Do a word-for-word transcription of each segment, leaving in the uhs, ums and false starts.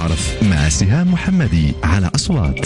تعرف مع سهام محمدي على أصوات.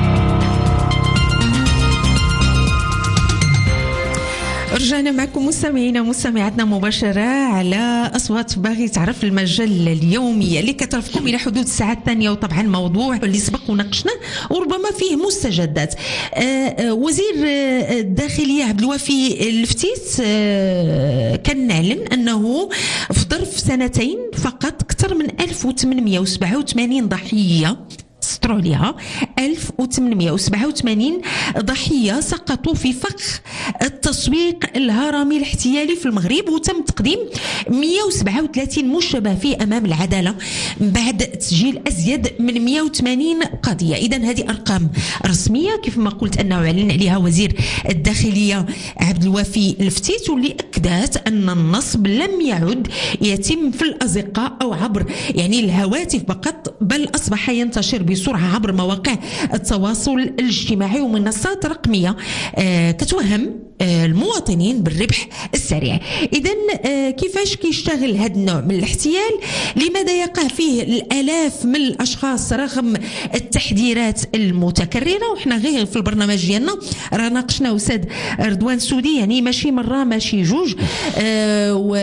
رجعنا معكم مستمعينا مستمعاتنا مباشرة على أصوات باغي تعرف، المجلة اليومية اللي كترفقكم إلى حدود الساعة الثانية. وطبعا موضوع اللي سبق وناقشناه وربما فيه مستجدات. آه وزير الداخلية عبد الوافي الفتيت آه كان نعلن أنه في ظرف سنتين فقط أكثر من ألف وثمانمائة وسبعة وثمانين ضحية سطروا عليها ألف وثمانمائة وسبعة وثمانين ضحية سقطوا في فخ التسويق الهرمي الاحتيالي في المغرب، وتم تقديم مئة وسبعة وثلاثين مشتبه فيه أمام العدالة بعد تسجيل أزيد من مئة وثمانين قضية. إذن هذه أرقام رسمية كيف ما قلت أنه أعلن عليها وزير الداخلية عبد الوافي الفتيت، واللي أكدت أن النصب لم يعد يتم في الأزقة أو عبر يعني الهواتف فقط، بل أصبح ينتشر بسرعة عبر مواقع التواصل الاجتماعي ومنصات رقمية آه كتوهم آه المواطنين بالربح السريع. إذن آه كيفاش كيشتغل هذا النوع من الاحتيال؟ لماذا يقع فيه الآلاف من الأشخاص رغم التحذيرات المتكررة؟ وإحنا غير في البرنامج ديالنا راه ناقشنا أستاذ رضوان سودي، يعني ماشي مرة ماشي جوج. آه و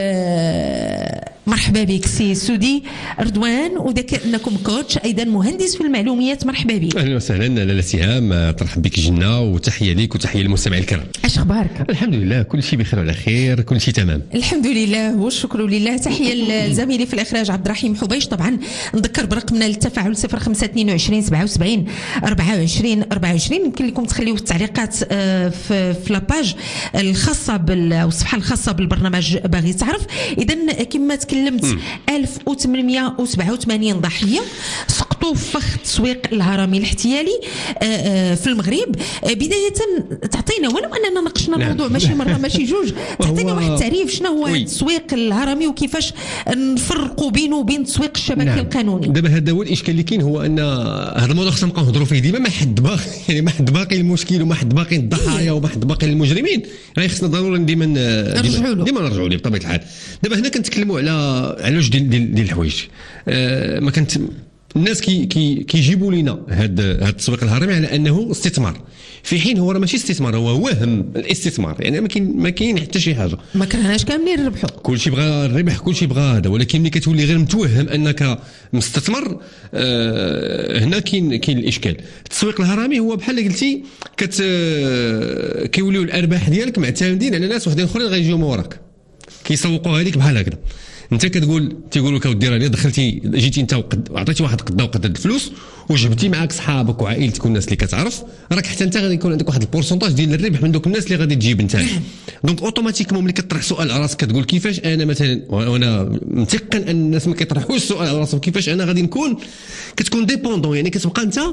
مرحبا بك سي سودي رضوان، وذاك انكم كوتش ايضا مهندس في المعلومات. مرحبا بك. اهلا وسهلا لاله سهام، ترحب بك جنة، وتحيه ليك وتحيه للمستمعين الكرام. اش اخبارك؟ الحمد لله كل شيء بخير وعلى خير، كل شيء تمام الحمد لله والشكر لله. تحيه لزميلي في الاخراج عبد الرحيم حبيش. طبعا نذكر برقمنا للتفاعل صفر خمسة اثنين وعشرين سبعة وسبعين أربعة وعشرين أربعة وعشرين. يمكن لكم تخليوا التعليقات في في لاباج الخاصه بالصفحه الخاصه بالبرنامج باغي تعرف. اذا كما تكلمت ألف وثمانمائة وسبعة وثمانين ضحيه سقطوا في فخ التسويق الهرمي الاحتيالي في المغرب. بدايه تعطينا، ولو اننا ناقشنا الموضوع ماشي مره ماشي جوج، تعطينا واحد التعريف شنو هو التسويق الهرمي وكيفاش نفرقوا بينه وبين التسويق الشبكي نعم. القانوني. دابا هذا هو الاشكال اللي كاين، هو ان هذا الموضوع خصنا نبقاو نهضروا فيه ديما، ما حد باقي يعني ما حد باقي المشكل وما حد باقي الضحايا وما حد باقي المجرمين، يعني خصنا ضروري ديما ديما, ديما نرجعوا له بطبيعه الحال. دابا هنا كنتكلموا على على جوج ديال ديال الحوايج. أه ما كنت الناس كي كي كيجيبوا لنا هذا هذا التسويق الهرمي على انه استثمار، في حين هو راه ماشي استثمار، هو وهم الاستثمار. يعني ما كاين ما كاين حتى شي حاجه، ما كرهناش كاملين نربحوا، كلشي بغى الربح كلشي بغى هذا، ولكن ملي كتولي غير متوهم انك مستثمر آه هنا كاين كاين الاشكال. التسويق الهرمي هو بحال قلتي كت آه كيوليو الارباح ديالك معتمدين على ناس وحدين اخرين غيجيو من وراك كيسوقوها لك بحال هكذا. انت كتقول تيقولوا لك اودي راه دخلتي جيتي انت وقد عطيتي واحد قدا وقد الفلوس وجبتي معاك صحابك وعائلتك والناس اللي كتعرف، راك حتى انت غادي يكون عندك واحد البورسونتاج ديال الربح من دوك الناس اللي غادي تجيب انت. دونك اوتوماتيكمون ملي كطرح سؤال على راسك كتقول كيفاش انا مثلا، وانا متيقن ان الناس ما كيطرحوش السؤال على راسهم كيفاش انا غادي نكون، كتكون ديبوندون، يعني كتبقى انت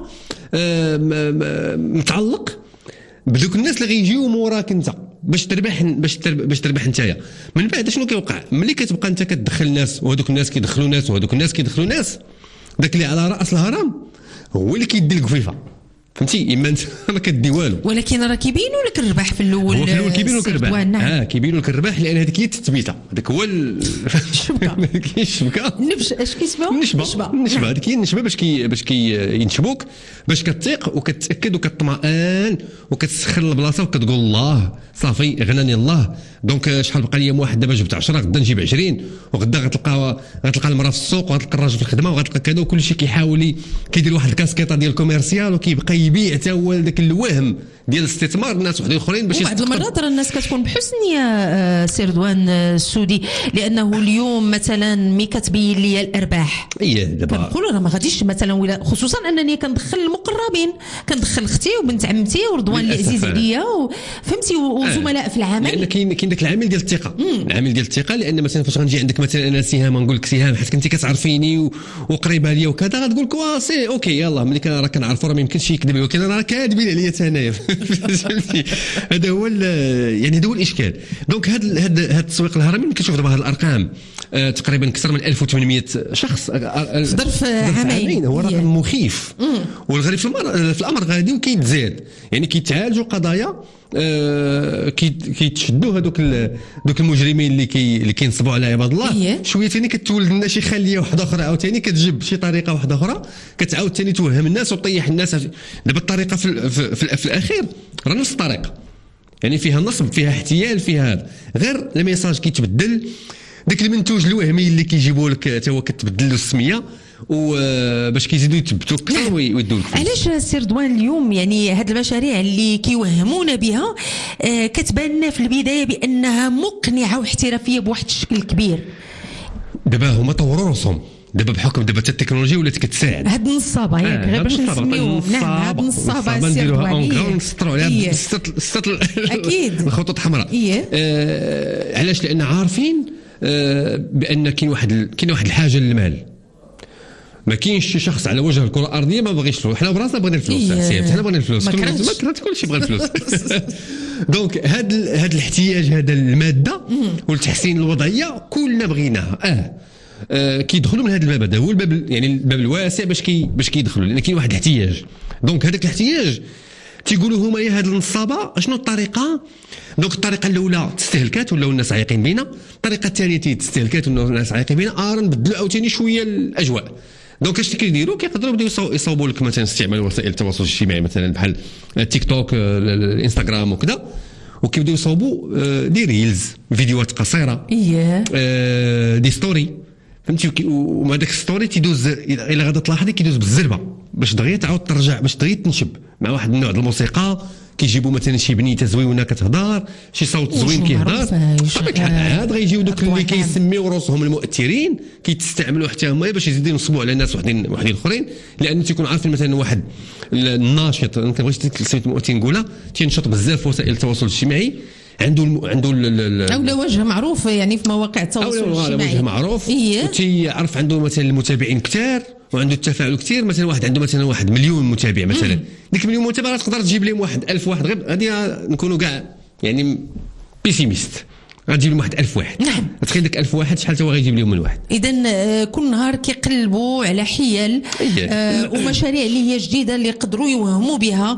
متعلق بدوك الناس اللي غيجيو موراك انت باش تربح باش تربح باش تربح نتايا. من بعد شنو كيوقع ملي كتبقى انت كتدخل ناس وهذوك الناس كيدخلوا ناس وهذوك الناس كيدخلوا ناس، داك اللي على راس الهرم هو اللي كيدي القفيفه، فهمتي؟ اما انت ما كدي والو، ولكن راه كيبينوا لك الربح في الاول. هو في الاول كيبينوا لك الربح، نعم. اه كيبينوا لك الربح لان هذيك هي التثبيته، هذاك هو الشبكه الشبكه نبش اش كيسموا النشبه النشبه هذيك هي النشبه باش كي باش كينشبوك باش كتثيق وكتاكد وكتطمئن وكتسخر البلاصه وكتقول الله صافي غناني الله. دونك شحال بقى لي واحد دابا جبت عشرة غدا نجيب عشرين، وغدا غتلقى غتلقى المراه في السوق وغتلقى الراجل في الخدمه وغتلقى كذا، وكل شيء كيحاول كيدير واحد الكاسكيطه ديال الكوميرسيال وكيبقى يبيع حتى هو ذاك الوهم ديال الاستثمار الناس وحدين اخرين باش بعض المرات راه الناس كتكون بحسن نيه سي رضوان السودي، لانه اليوم مثلا مي كتبين لي الارباح ايه دابا كنقول راه ما غاديش مثلا، ولا خصوصا انني كندخل المقربين، كندخل اختي وبنت عمتي ورضوان اللي عزيز عليا فهمتي وزملاء في العمل، لان كاين كاين داك العامل ديال الثقه، العامل ديال الثقه. لان مثلا فاش غنجي عندك مثلا انا سهام نقول لك سهام حيت كنتي كتعرفيني وقريبه ليا وكذا، غتقول لك واه سي اوكي يلاه ملي راه كنعرفوا راه ما يمكنش يكذب، ولكن راه كاذبين عليا حتى انايا. هذا هو يعني هذا هو الاشكال. دونك هذا هذا التسويق الهرمي كنشوف دابا هذه الارقام آه تقريبا اكثر من ألف وثمانمائة شخص في ظرف عامين، هو رقم مخيف. والغريب في الامر في الامر غادي وكيتزاد، يعني كيتعالجوا قضايا آه كيتشدوا هذوك دوك المجرمين اللي كي اللي كينصبوا على عباد الله شويه ثاني كتولد لنا شي خليه واحده اخرى عاوتاني كتجيب شي طريقه واحده اخرى كتعاود ثاني توهم الناس وتطيح الناس. دابا الطريقه في, في, في, في الاخير راه نفس الطريقه يعني فيها نصب فيها احتيال فيها هذا غير الميساج كيتبدل داك المنتوج الوهمي اللي كيجيبوا لك حتى هو كتبدل له السميه وباش كيزيدوا يثبتوا اكثر ويدوا لك. علاش سير رضوان اليوم يعني هاد المشاريع اللي كيوهمونا بها آه كتبان لنا في البدايه بانها مقنعه واحترافيه بواحد الشكل كبير؟ دابا هما طوروا راسهم دابا بحكم دابا التكنولوجيا ولات كتساعد هاد النصابه ياك غير باش نسميوهم. نعم هاد النصابه سير رضوان نسطروا عليها السط اكيد الخطوط الحمراء. آه علاش؟ لان عارفين آه بان كاين واحد كاين واحد الحاجه للمال. ما كاينش شي شخص على وجه الكره الارضيه ما بغيش الفلوس. حنا براسنا بغينا الفلوس سير حنا بغينا الفلوس ما كرهت كلشي بغى الفلوس. دونك هاد هاد الاحتياج هذا الماده والتحسين الوضعيه كلنا بغيناها. اه, آه كيدخلوا من هذا الباب هذا هو الباب يعني الباب الواسع باش كي باش كيدخلوا لان كاين واحد الاحتياج. دونك هذاك الاحتياج تيقولوا هما يا هاد النصابه شنو الطريقه. دونك الطريقه الاولى تستهلكات ولاو الناس عايقين بينا. الطريقه الثانيه تستهلكات ولاو الناس عايقين بينا. اه نبدلوا عاوتاني شويه الاجواء. دونك اش كيديروا كيقدروا يبداو يصاوبوا لك مثلا استعمال وسائل التواصل الاجتماعي مثلا بحال التيك توك الانستغرام وكذا وكيبداو يصاوبوا دي ريلز فيديوهات قصيره اييه دي ستوري فهمتي. وما داك ستوري تيدوز الا غادا تلاحظي كيدوز بالزربه باش دغيا تعاود ترجع باش دغيا تنشب مع واحد النوع ديال الموسيقى. كيجيبوا مثلا شي بنيته زوينه كتهضر شي صوت زوين كيهضر عاد غيجيو دوك اللي كيسميو راسهم المؤثرين كيتستعملوا حتى هما باش يزيدوا ينصبوا على ناس وحدين وحدين اخرين لان تيكون عارفين مثلا واحد الناشط ما كنبغيش كلمه المؤثر نقولها تينشط بزاف في وسائل التواصل الاجتماعي عنده الم... عنده اولا وجه معروف يعني في مواقع التواصل الاجتماعي وجه معروف إيه؟ وتيعرف عنده مثلا المتابعين كثار وعنده التفاعل كثير. مثلا واحد عنده مثلا واحد مليون متابع مثلا ديك مليون متابع تقدر تجيب لهم واحد ألف واحد غير غادي نكونوا كاع يعني بيسيميست غتجيب لهم واحد ألف واحد. نعم تخيل داك ألف واحد شحال هو غيجيب لهم من واحد. اذا كل نهار كيقلبوا على حيل آه ومشاريع اللي هي جديده اللي يقدروا يوهموا بها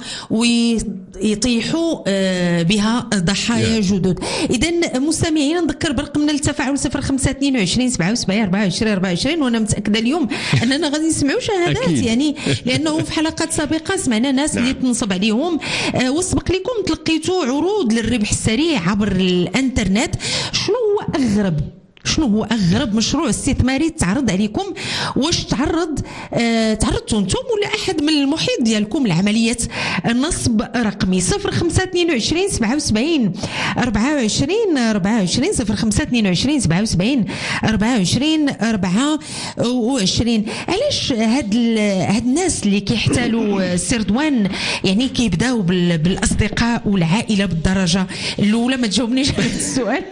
ويطيحوا آه بها ضحايا جدد. اذا مستمعينا نذكر برقمنا للتفاعل صفر خمسة اثنين وعشرين سبعة وسبعين أربعة وعشرين أربعة وعشرين وانا متاكده اليوم اننا غادي نسمعوا شهادات يعني لانه في حلقات سابقه سمعنا ناس اللي تنصب عليهم آه وسبق لكم تلقيتوا عروض للربح السريع عبر الانترنت. شنو هو أغرب شنو هو أغرب مشروع استثماري تعرض عليكم؟ واش تعرض آه تعرضتوا انتم ولا أحد من المحيط ديالكم لعملية نصب رقمي؟ صفر خمسة اثنين وعشرين سبعة وسبعين أربعة وعشرين أربعة وعشرين صفر خمسة اثنين وعشرين سبعة وسبعين أربعة وعشرين أربعة وعشرين. علاش هاد هاد الناس اللي كيحتالوا سير رضوان يعني كيبداو بالأصدقاء والعائلة بالدرجة الأولى؟ ما تجاوبنيش على السؤال.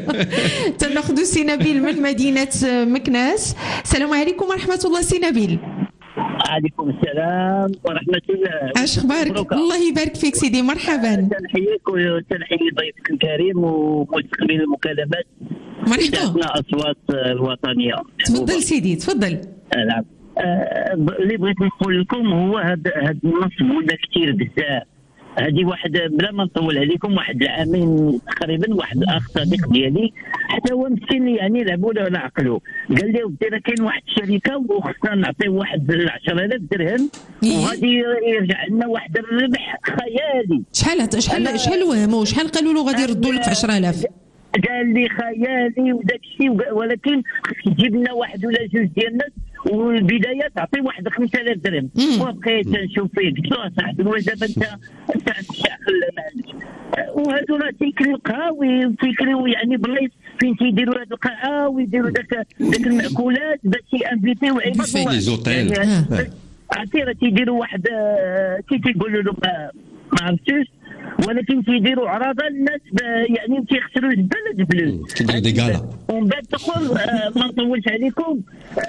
تناخذ سي نبيل من مدينة مكناس. السلام عليكم ورحمة الله سي نبيل. عليكم السلام ورحمة الله. اش اخبارك؟ الله يبارك فيك سيدي مرحبا. تنحييك وتنحيي ضيفك الكريم ومستقبل المكالمات. مرحبا. الأصوات الوطنية. تفضل سيدي تفضل. نعم. اللي بغيت نقول لكم هو هذا هذا النصب ولا كثير بزاف. هذه واحد بلا ما نطول عليكم واحد العامين تقريبا واحد الاخ صديق ديالي حتى هو مسكين يعني لعبوا له على عقله قال لي ودي راه كاين واحد الشركه وخصنا نعطيه واحد عشرة آلاف درهم وغادي يرجع لنا واحد الربح خيالي. شحال شحال شحال وهموا شحال قالوا له غادي يردوا لك في عشرة آلاف؟ قال لي خيالي وداك الشيء ولكن خصك تجيب لنا واحد ولا جوج ديال الناس والبدايه تعطي واحد خمسة آلاف درهم. وبقيت نشوف فيه قلت له صاحبي واش دابا انت انت عقل معلش. وهادو راه تيكريو قهاوي تيكريو يعني بلايص فين تيديروا هاد القاعه ويديروا داك داك المأكولات باش يانفيتيو عباد الله لي زوطيل عرفتي راه تيديروا واحد كي تيقولوا له ما عرفتوش ولكن تيديروا عراضه الناس يعني تيخسروا البلد فلوس تيديروا دي غالا. ومن بعد تقول ما نطولش عليكم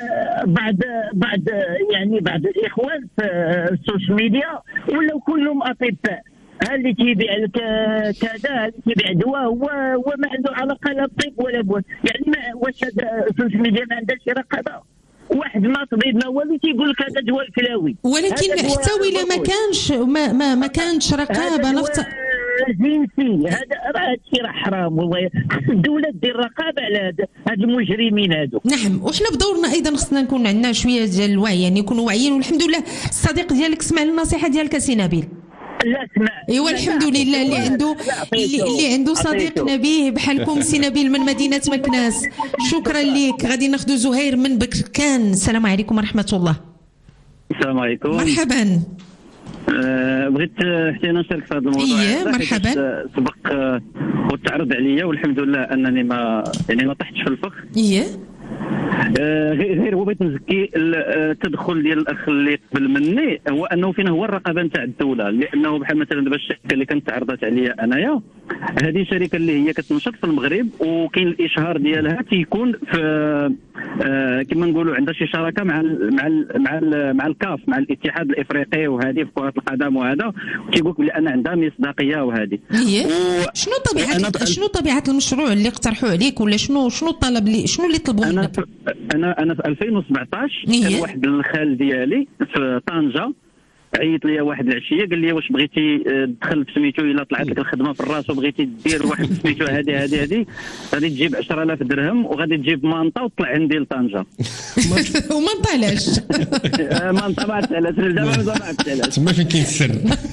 بعد بعد يعني بعد الاخوان في السوشيال ميديا ولاو كلهم اطباء. ها اللي تيبيع لك كذا ها اللي تيبيع دواء هو هو ما عنده علاقه لا بطب ولا بوان يعني ما واش السوشيال ميديا ما عندهاش رقابه. واحد ما طبيب ما والو تيقول لك هذا دواء الكلاوي ولكن حتى ولا ما كانش ما ما, ما كانش رقابه نفط جنسي هذا راه هادشي راه حرام والله. خص الدوله دير رقابه على هاد هاد المجرمين هادو. نعم، وحنا بدورنا ايضا خصنا نكون عندنا شويه ديال الوعي، يعني نكونوا واعيين. والحمد لله الصديق ديالك سمع النصيحه ديالك سي نبيل. لا اسمع، ايوا الحمد لله اللي عنده اللي, اللي عنده صديق نبيه بحالكم. سي نبيل من مدينه مكناس، شكرا لك. غادي ناخذ زهير من بكركان. السلام عليكم ورحمه الله. السلام عليكم. مرحبا. أه بغيت حتى انا نشارك في هذا الموضوع. ايه مرحبا. سبق أه وتعرض عليا والحمد لله انني ما يعني ما طحتش في الفخ. ايه آه غير هو بغيت نزكي التدخل ديال الاخ اللي قبل مني، هو انه فين هو الرقابه نتاع الدوله. لانه بحال مثلا دابا الشركه اللي كانت تعرضت عليا انايا، هذه شركه اللي هي كتنشط في المغرب وكاين الاشهار ديالها تيكون في آه كما نقولوا عندها شي شراكه مع ال مع ال مع ال مع الكاف، مع الاتحاد الافريقي وهذه في كره القدم وهذا، تيقول لك بان عندها مصداقيه وهذه. ايه شنو طبيعه شنو طبيعه المشروع اللي اقترحوا عليك، ولا شنو شنو الطلب اللي شنو اللي طلبوا منك؟ انا انا في ألفين وسبعطاش إيه؟ كان واحد الخال ديالي في طنجه عيط لي واحد العشيه قال لي واش بغيتي تدخل بسميتو الا طلعت لك الخدمه في الراس وبغيتي دير واحد سميتو هذه هذه هذه غادي تجيب عشرة آلاف درهم وغادي تجيب مانطا وطلع عندي لطنجه. وما طلعش. مانطا ما طلعش دابا ما طلعش. تما فين كاين السر.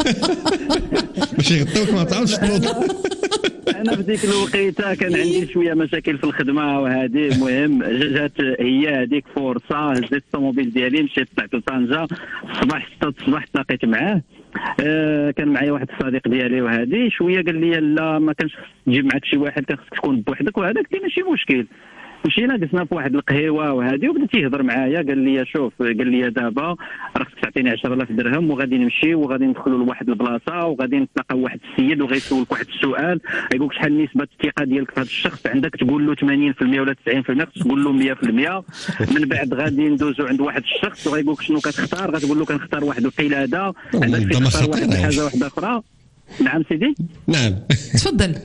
باش يغطيوك ما تعاودش تنوض. انا في ديك الوقيته كان عندي شويه مشاكل في الخدمه وهذه، المهم جات هي هذيك فرصه، هزيت الطوموبيل ديالي مشيت طلعت لطنجه. الصباح ستة الصباح تلاقيت معاه. آه كان معايا واحد الصديق ديالي وهذه شويه قال لي لا ما كانش تجيب معك شي واحد، كان خصك تكون بوحدك وهذا. قلت له ماشي مشكل. مشينا جلسنا في واحد القهيوه وهذه وبدا تيهضر معايا. قال لي شوف، قال لي دابا راه خصك تعطيني عشرة آلاف درهم وغادي نمشي وغادي ندخلوا لواحد البلاصه وغادي نتلاقاو واحد السيد وغيسولك واحد السؤال، يقولك شحال نسبه الثقه ديالك في هذا الشخص. عندك تقول له ثمانين بالمئة ولا تسعين بالمئة، خصك تقول له مئة بالمئة. من بعد غادي ندوزو عند واحد الشخص وغيقولك شنو كتختار، غتقول له كنختار واحد القلاده. عندك تختار واحد الحاجه واحده اخرى. نعم سيدي. نعم تفضل.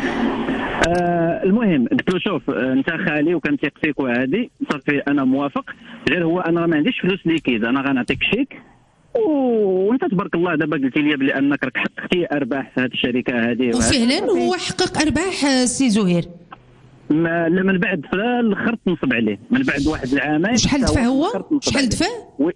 آه المهم قلت له شوف انت خالي وكنثيق فيك وهذه صافي انا موافق، غير هو انا ما عنديش فلوس ليكيد، انا غنعطيك شيك وانت تبارك الله دابا قلتي لي بلي انك راك حققتي ارباح في هذه الشركه هذه. وفعلا هو حقق ارباح سي زهير. ما من بعد في الاخر تنصب عليه، من بعد واحد العامين. شحال دفع هو؟ شحال دفع؟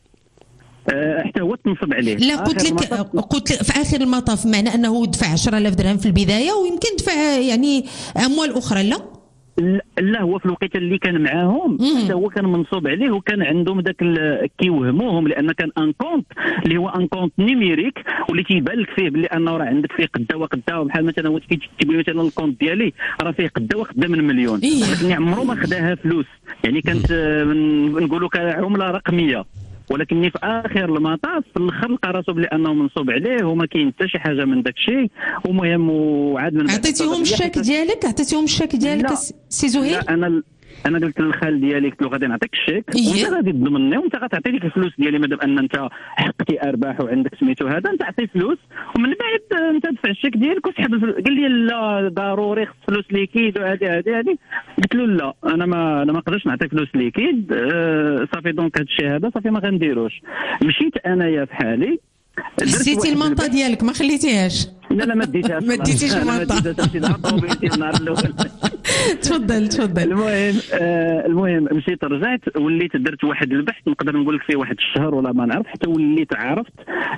حتى هو تنصب عليه. لا قلت لك قلت لك في اخر المطاف معنى انه دفع عشرة آلاف درهم في البدايه ويمكن دفع يعني اموال اخرى. لا لا هو في الوقت اللي كان معاهم حتى هو كان منصوب عليه وكان عندهم داك كيوهموهم، لان كان ان كونت اللي هو ان كونت نيميريك واللي تيبان لك فيه بلي انه راه عندك فيه قدا وقدا. بحال مثلا هو تكتب لي مثلا الكونت ديالي راه فيه قدا وقدا من مليون، ولكن عمره ما خداها فلوس، يعني كانت نقولوا كعمله رقميه. ولكن في اخر المطاف في الاخر لقى راسو بلي انه منصوب عليه وما كاين حتى شي حاجه من داك الشيء. ومهم وعاد من بعد عطيتيهم الشاك ديالك عطيتيهم الشاك ديالك سي زهير؟ لا انا انا قلت للخال ديالي قلت له غادي نعطيك الشيك وانت غادي تضمني وانت غتعطي لك الفلوس ديالي مادام ان انت حققتي ارباح وعندك سميتو هذا، انت عطي فلوس ومن بعد انت دفع الشيك ديالك وسحب. قال لي لا ضروري خص فلوس ليكيد وهذه هذه هذه. قلت له لا انا ما انا ما نقدرش نعطي فلوس ليكيد. أه صافي دونك هذا الشيء هذا صافي ما غنديروش. مشيت انايا في حالي حسيتي المنطقه ديالك ما خليتيهاش؟ لا لا ما ديتهاش. ما ديتيش المنطقه. تفضل تفضل. المهم آه المهم مشيت رجعت وليت درت واحد البحث نقدر نقول لك فيه واحد الشهر ولا ما نعرف، حتى وليت عرفت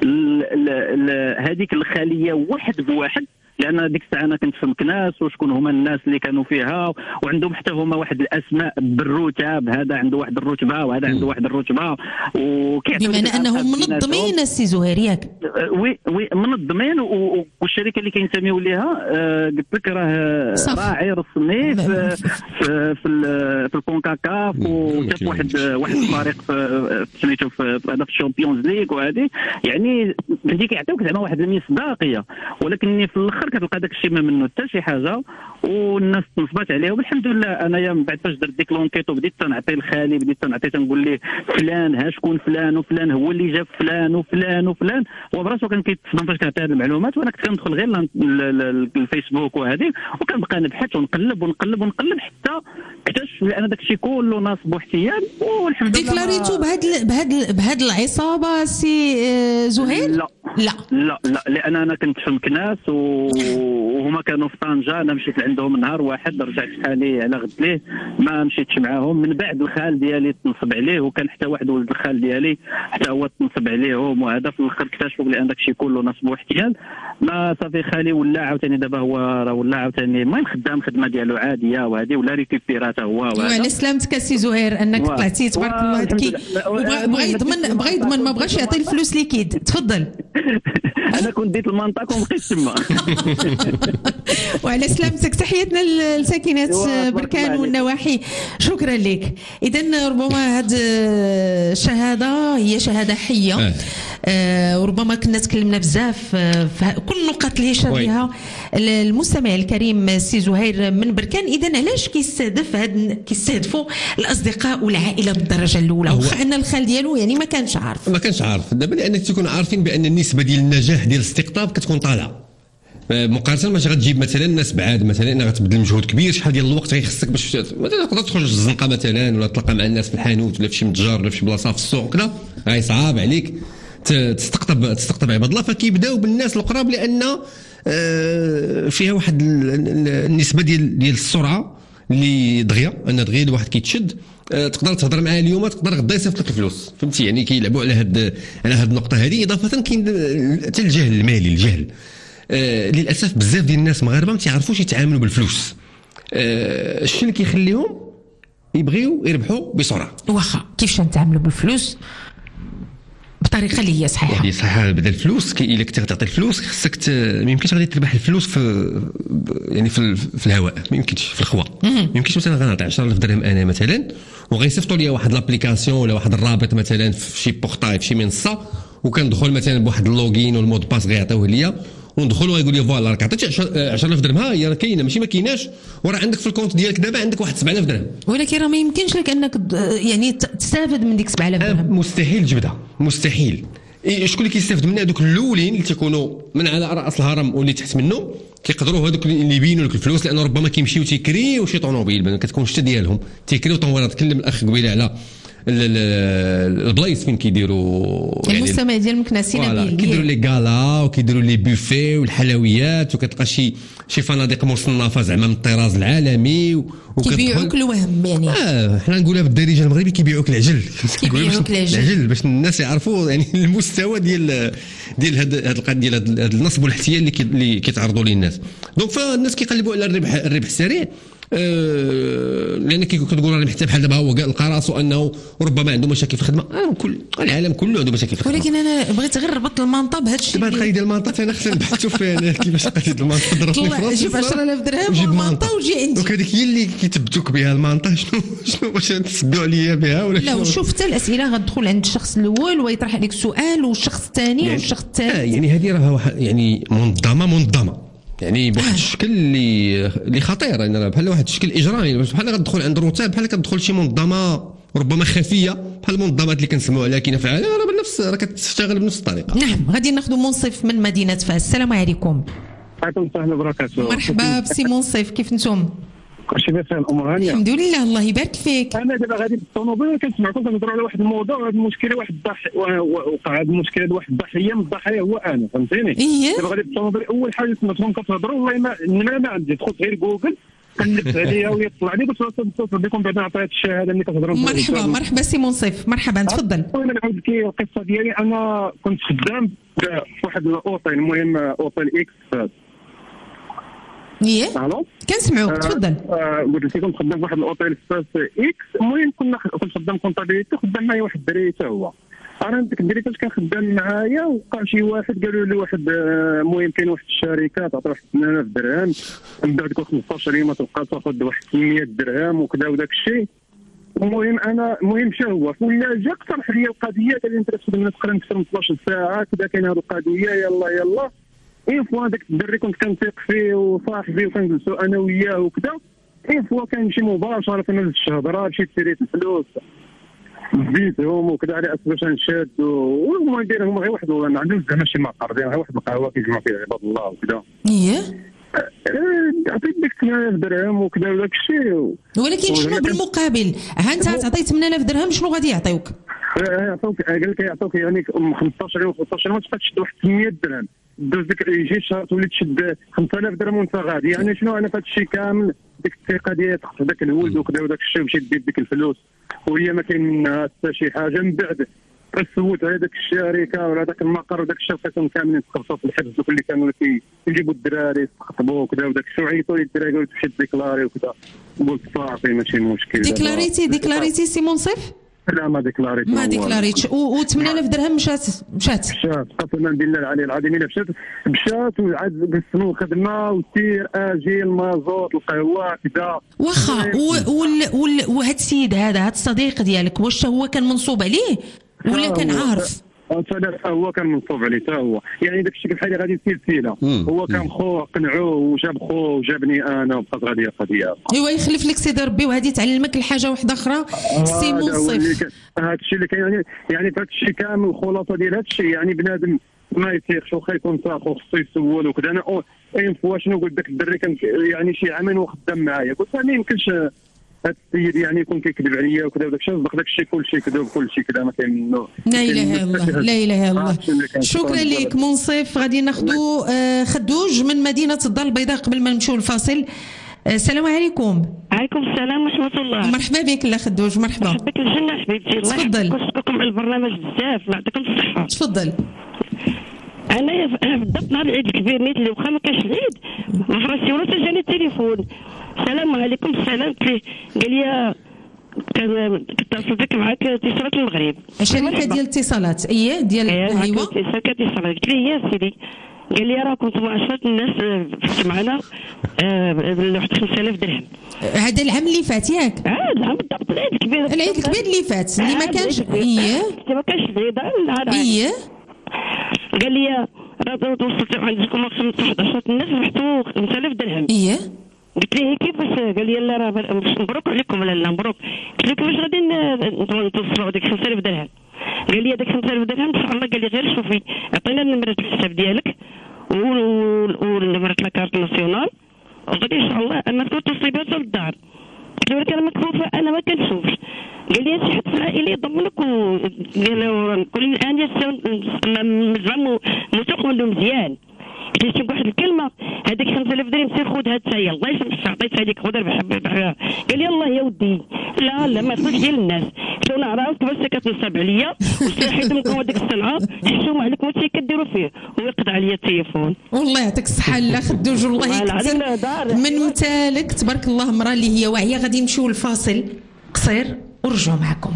هذيك الخليه واحد بواحد، لان ديك الساعه انا كنت في مكناس وشكون هما الناس اللي كانوا فيها وعندهم حتى هما واحد الاسماء بالرتب، هذا عنده واحد الرتبه وهذا عنده واحد الرتبه وكيعطيو بمعنى انهم منظمين السي زهير ياك؟ وي وي منظمين. والشركه اللي كينسميو ليها آه قلت لك راه راعي رسمي في في في, في الكونكاكاف وحتى واحد واحد الفريق سميتو في هذا في الشامبيونز ليغ وهذه، يعني بدي كيعطيوك زعما واحد المصداقيه. ولكن في الاخر كتلقى داك الشيء ما منه حتى شي حاجه والناس تنصبات عليه. والحمد لله انايا من بعد فاش درت ديك لونكيت وبديت تنعطي لخالي بديت تنعطي تنقول ليه فلان ها شكون فلان وفلان هو اللي جاب فلان وفلان وفلان، هو براسو كان كيتصدم فاش كنعطي هذه المعلومات. وانا كنت كندخل غير الفيسبوك وهذه وكنبقى نبحث ونقلب ونقلب ونقلب حتى اكتشف بان داك الشيء كله ناصب واحتيال. والحمد لله ديكلاريتو بهاد بهاد بهاد العصابه سي زهير؟ لا لا لا لا لان انا كنت في مكناس وهما كانوا في طنجه. انا مشيت لعندهم نهار واحد، رجعت حالي على غد ليه ما مشيتش معاهم. من بعد الخال ديالي تنصب عليه، وكان حتى واحد ولد الخال ديالي حتى هو تنصب عليهم، وهذا في الاخر اكتشفوا بلي داك الشيء كله نصب واحتيال. ما صافي خالي ولا عاوتاني دابا هو راه ولا عاوتاني المهم خدام خدمه ديالو عاديه وهذه ولا ريكوبيرات هو. وعلى سلامتك السي زهير انك طلعتي تبارك الله كي بغى يضمن بغى يضمن ما بغاش يعطي الفلوس ليكيد. تفضل. انا كنت ديت المنطقه وما بقيتش تما. وعلى سلامتك تحياتنا للساكنات بركان والنواحي. شكرا لك. اذا ربما هذه الشهاده هي شهاده حيه، آه وربما كنا تكلمنا بزاف في كل النقاط اللي اشار لها المستمع الكريم السي زهير من بركان. اذا علاش كيستهدف هاد كيستهدفوا الاصدقاء والعائله بالدرجه الاولى، واخا ان الخال ديالو يعني ما كانش عارف ما كانش عارف دابا، لانك تكون عارفين بان النسبه ديال النجاح ديال الاستقطاب كتكون طالعه مقارنه باش غتجيب مثلا الناس بعاد مثلا غتبذل مجهود كبير. شحال ديال الوقت غيخصك باش مثلا تقدر تخرج للزنقه مثلا ولا تلقى مع الناس في الحانوت ولا في شي متجر ولا في شي بلاصه في السوق كذا، غاي صعاب عليك تستقطب تستقطب عباد الله. فكيبداو بالناس القراب لان فيها واحد النسبه ديال ديال السرعه اللي دغيا، ان دغيا الواحد كيتشد تقدر تهضر معاه اليوم تقدر غدا يصيفط لك الفلوس، فهمتي؟ يعني كيلعبوا على هاد على هاد النقطه هذه. اضافه كاين حتى الجهل المالي. الجهل آه للاسف بزاف ديال الناس مغاربه ما تيعرفوش يتعاملوا بالفلوس. آه الشيء اللي كيخليهم يبغيو يربحوا بسرعه. واخا كيفاش نتعاملوا بالفلوس بطريقه اللي هي صحيحه. هي صحيحه. بدا الفلوس كي الا كنت غتعطي الفلوس خصك ت... ما يمكنش غادي تربح الفلوس في يعني في, في الهواء، ما يمكنش في الخوا. ما يمكنش مثلا غنعطي عشرة آلاف درهم انا مثلا وغيصيفطوا لي واحد لابليكاسيون ولا واحد الرابط مثلا في شي بورتاي في شي منصه، وكندخل مثلا بواحد اللوغين والمود باس غيعطيوه ليا وندخل ويقول لي فوالا راك عطيتي عشرة آلاف درهم. ها هي راه كاينه ماشي ما كايناش، وراه عندك في الكونت ديالك دابا عندك واحد سبعة آلاف درهم. ولكن راه ما يمكنش لك انك يعني تستافد من ديك سبعة آلاف درهم. مستحيل تجبدها، مستحيل. شكون اللي كيستافد منها؟ دوك الاولين اللي تيكونوا من على راس الهرم واللي تحت منه كيقدروا هذوك اللي يبينوا لك الفلوس، لانه ربما كيمشيو تيكريو شي طوموبيل ما كتكونش حتى ديالهم، تيكريو طوموبيل. تكلم الاخ قبيله على البلايص فين كيديروا يعني المستمع ديال مكناسي نبيل كيديروا لي غالا وكيديروا لي بوفي والحلويات، وكتلقى شي شي فنادق مصنفه زعما من الطراز العالمي كيبيعوك الوهم. يعني اه حنا نقولها بالدارجه المغربي كيبيعوك العجل. كيبيعوك العجل باش الناس يعرفوا يعني المستوى ديال ديال هذا هذا ديال هذا النصب والاحتيال اللي اللي كيتعرضوا ليه الناس. دونك فالناس كيقلبوا على الربح الربح السريع. أه لان كتقول الربح حتى بحال دابا هو لقى راسو انه ربما عنده مشاكل في الخدمه. آه كل العالم كله عنده مشاكل في الخدمه. ولكن انا بغيت غير نربط المنطه بهذا الشيء. دابا القضيه ديال المنطه انا خصني نبحثوا فيها انا كيفاش القضيه ديال المنطه ضربتني في راسي. جيب عشرة آلاف درهم وجيب المنطه وجي عندي. دونك هذيك هي اللي كيتبتوك بها المنطه. شنو شنو باش تسدوا عليا بها ولا لا؟ وشوف حتى الاسئله غتدخل عند الشخص الاول ويطرح عليك سؤال والشخص الثاني يعني والشخص الثالث. آه يعني هذه راه يعني منظمه منظمه يعني بواحد الشكل اللي اللي خطير. يعني بحال واحد الشكل اجرامي، بحال غتدخل عند روتاب بحال كتدخل شي منظمه ربما خفيه بحال المنظمات اللي كنسمعوا عليها كاينه في العالم، راه بنفس راه كتشتغل بنفس الطريقه. نعم. غادي ناخذ منصف من مدينه فاس. السلام عليكم. عليكم السلام وبركاته. مرحبا بسي منصف، كيف نتوم؟ كلشي بخير، الامور هانيه الحمد لله الله يبارك فيك. انا دابا غادي بالطوموبيل كنسمعكم كنهضروا على واحد الموضوع، وهذه المشكله واحد الضحيه وقع هذه المشكله واحد الضحيه من الضحايا هو انا، فهمتيني؟ إيه؟ دابا غادي بالطوموبيل اول حاجه سمعتكم كتهضروا والله ما النمره ما عندي، دخلت غير جوجل قلبت عليها ويطلع لي قلت نتصل بكم بعد عطيت الشهاده اللي كتهضروا. مرحبا مرحبا سي منصف، مرحبا تفضل. انا نعاود لك القصه ديالي. انا كنت خدام في واحد الاوطيل، المهم اوطيل اكس. ايه الو كنسمعوك تفضل. قلت لكم خدام في واحد الاوطيل في اكس. المهم كنا كنت خدام كونطابيليتي، خدام معايا واحد الدري حتى هو. انا ديك الدري كان خدام معايا وقع شي واحد قالوا لي واحد المهم كاين واحد الشركه تعطي واحد ثمانية آلاف درهم من بعد كل خمسطاش يوم تبقى تاخذ واحد ثمانمية درهم وكذا وداك الشيء. المهم انا المهم شا هو ولا جا اقترح لي القضيه قال لي انت تخدم تقريبا اكثر من اثناش ساعه كذا كاين هذه القضيه يلا يلا. اين فوا داك الدري كنت كنثيق فيه وصاحبي وكنجلسوا انا وياه وكذا. اين فوا كنمشي مباشره نهز الشهدره مشيت شريت الفلوس بيتهم وكذا على اساس باش نشاد وهما يديروا غير واحد ما عندهمش زعما شي مقر، داير غير واحد القهوه كيجمعوا فيه عباد الله وكذا. ايه عطيت ديك ثمانية آلاف درهم وكذا وداك الشيء. ولكن شنو بالمقابل؟ ها انت تعطي ثمانية آلاف درهم شنو غادي يعطيوك؟ يعطوك قال لك يعطوك يعني خمسطاش يوم خمسطاش يوم تبقى تشد واحد ثمانمية درهم دوز لك يجي الشهر تولي تشد خمسة آلاف درهم وانت غادي. يعني شنو انا في هذا الشيء كامل ديك الثقه ديالي تحط داك الولد وكذا وداك الشيء ومشيت دير ديك الفلوس وهي ما كاين منها حتى شي حاجه. من بعد تسوت على داك الشركه ولا داك المقر وداك الشيء لقيتهم كاملين تخلصوا في الحبس دوك اللي كانوا كيجيبوا الدراري تخطبوا وكذا وداك الشيء وعيطوا لي الدراري قالوا تمشي ديكلاري وكذا. قلت صافي ماشي مشكل. ديكلاريتي ديكلاريتي سي منصف؟ لا ما ديكلاريتش ما ديكلاريتش و ثمانية آلاف درهم مشات مشات مشات قسما بالله العلي العظيم الا مشات مشات وعاد قسموا الخدمه وسير اجي المازوت القهوه كذا. واخا وهذا السيد هذا هذا الصديق ديالك واش هو كان منصوب عليه ولا كان عارف؟ هو كان منصوب عليه حتى هو. يعني داك الشيء بحال غادي سلسله. هو كان خوه قنعوه وجاب خوه وجابني انا وبقات غاديه القضيه. ايوا يخلف لك سيدي ربي وهذه تعلمك الحاجه واحده اخرى سي منصف. هذا الشيء اللي كاين يعني يعني في هذا الشيء كامل الخلاصه ديال هذا الشيء يعني بنادم ما يثيقش واخا يكون ساخو خصو يسول وكذا. انا اين فوا شنو قلت داك الدري كان يعني شي عامين وخدام معايا قلت ما يمكنش هذا السيد يعني يكون كيكذب عليا وكذا وداك الشيء صدق داك الشيء كل شيء كذب كل شيء كذا ما كاين منه. لا اله الا الله لا اله الا الله. شكرا لك منصف. غادي ناخذوا آه خدوج من مدينه الدار البيضاء قبل ما نمشيو للفاصل. السلام عليكم. عليكم السلام ورحمه الله. مرحبا بك لا خدوج. مرحبا مرحبا بك الجنه حبيبتي. الله يحفظكم على البرنامج بزاف الله يعطيكم الصحه. تفضل. انا بالضبط نهار العيد الكبير نيت اللي واخا ما كانش العيد فراسي ورا جاني التليفون السلام عليكم السلام قال لي كنتصل بك معاك اتصالات المغرب شركه ديال الاتصالات. اييه ديال ايوا شركه اتصالات. قلت له يا سيدي قال لي راه كنتم عشرة الناس فزت معنا بواحد خمسة آلاف درهم. هذا العام اللي فات ياك؟ اه العام بالضبط العيد الكبير العيد الكبير اللي فات اللي ما كانش. اييه ما كانش العيد النهار. اييه قال لي راه توصلت عندكم عشرة الناس ربحتوا خمسة آلاف درهم. اييه قلت له كيفاش؟ قال لي لا راه مبروك عليكم. لا مبروك. قلت له كيفاش غادي نتوصلوا هذيك خمسة آلاف درهم؟ قال لي هذيك خمسة آلاف درهم ان شاء الله. قال لي غير شوفي عطينا نمرة الحساب ديالك ونمرة لاكارت ناسيونال وغادي ان شاء الله انا توصلي بها للدار. قلت له انا مكفوفه انا ما كنشوفش. قال لي شي حد في العائله يضمنك وقال كل الان مزعم موثوق منه مزيان. قلت له واحد الكلمه هذيك خمسة آلاف درهم سير خذها حتى هي الله يسمح عطيتها لك خذها بحب. قال لي الله يا ودي لا لا ما تخرج ديال الناس. قلت له انا عرفت باش كتنصب عليا وصحيت منكم هذيك الصنعه حشومه عليكم هادشي كديروا فيه ويقطع عليا التليفون. والله يعطيك الصحه لا خدوج والله يكثر من مثالك تبارك الله. مرة اللي هي واعيه. غادي نمشيو للفاصل قصير ونرجعوا معكم.